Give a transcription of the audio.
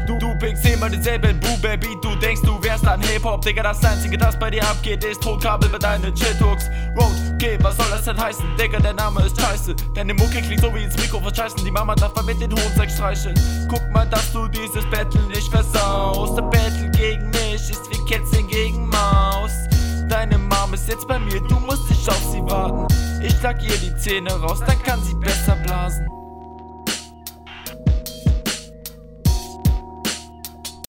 Du pickst immer denselben Boo-Baby, du denkst, du wärst ein Hip-Hop, Digga, das Einzige, das bei dir abgeht, ist Tonkabel bei deinen Shit-Hooks. Okay, was soll das denn heißen? Digga, der Name ist scheiße. Deine Mucke klingt so wie ins Mikro verscheißen, die Mama darf mal mit den Hohensack streicheln. Guck mal, dass du dieses Battle nicht versaust. Der Battle gegen mich ist wie Kätzchen gegen Maus. Deine Mom ist jetzt bei mir, du musst nicht auf sie warten. Ich schlag ihr die Zähne raus, dann kann sie besser blasen.